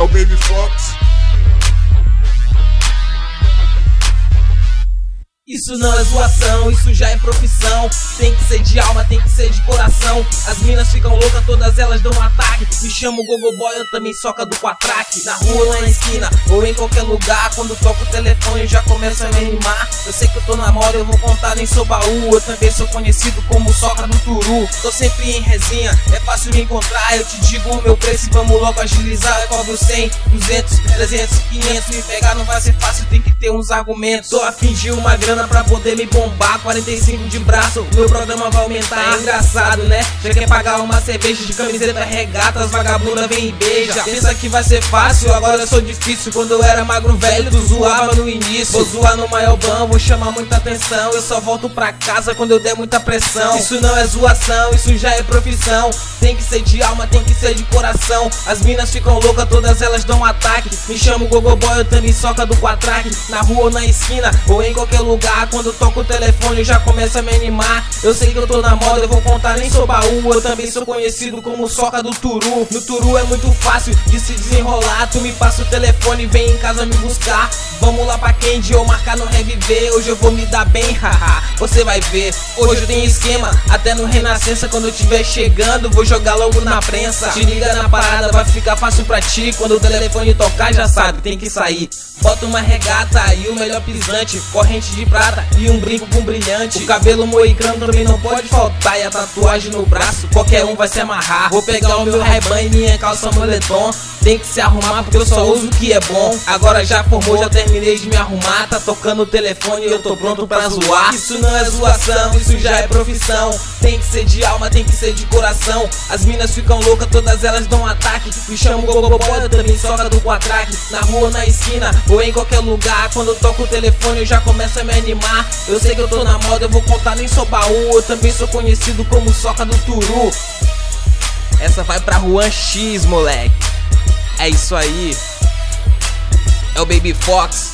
o Baby Fox. Isso não é zoação, isso já é profissão. Tem que ser de alma, tem que ser de coração. As minas ficam loucas, todas elas dão um ataque. Me chamo Gogo Boy, eu também soca do quatraque. Na rua ou na esquina, ou em qualquer lugar. Quando toco o telefone eu já começo a me animar. Eu sei que eu tô na moda, eu vou contar, nem sou baú. Eu também sou conhecido como soca do turu. Tô sempre em resenha, é fácil me encontrar. Eu te digo o meu preço e vamos logo agilizar. Eu cobro 100, 200, 300, 500. Me pegar não vai ser fácil, tem que ter uns argumentos. Tô a fingir uma grana pra poder me bombar. 45 de braço, meu programa vai aumentar. É engraçado, né? Já quer pagar uma cerveja de camiseta regata, as vagabundas vem e beija. Pensa que vai ser fácil, agora eu sou difícil. Quando eu era magro velho, tu zoava no início. Vou zoar no maior ban, vou chamar muita atenção. Eu só volto pra casa quando eu der muita pressão. Isso não é zoação, isso já é profissão. Tem que ser de alma, tem que ser de coração. As minas ficam loucas, todas elas dão um ataque. Me chamo Gogo Boy, eu também soca do quatraque. Na rua ou na esquina, ou em qualquer lugar. Quando eu toco o telefone eu já começo a me animar. Eu sei que eu tô na moda, eu vou contar, nem sou baú. Eu também sou conhecido como soca do turu. No turu é muito fácil de se desenrolar. Tu me passa o telefone e vem em casa me buscar. Vamos lá pra Candy ou marcar no Reviver. Hoje eu vou me dar bem, haha, você vai ver. Hoje eu tenho esquema, até no Renascença. Quando eu tiver chegando, vou jogar logo na prensa. Te liga na parada, vai ficar fácil pra ti. Quando o telefone tocar já sabe, tem que sair. Bota uma regata e o melhor pisante, corrente de prata e um brinco com brilhante. O cabelo moicano também não pode faltar. E a tatuagem no braço, qualquer um vai se amarrar. Vou pegar o meu Ray-Ban e minha calça moletom. Tem que se arrumar porque eu só uso o que é bom. Agora já formou, já terminei de me arrumar. Tá tocando o telefone e eu tô pronto pra zoar. Isso não é zoação, isso já é profissão. Tem que ser de alma, tem que ser de coração. As minas ficam loucas, todas elas dão um ataque. Me chamo Gogo Boy, eu também soca do quatraque. Na rua ou na esquina, ou em qualquer lugar. Quando eu toco o telefone eu já começo a me animar. Eu sei que eu tô na moda, eu vou contar, nem sou baú. Eu também sou conhecido como soca do turu. Essa vai pra Juan X, moleque. É isso aí. É o Baby Fox.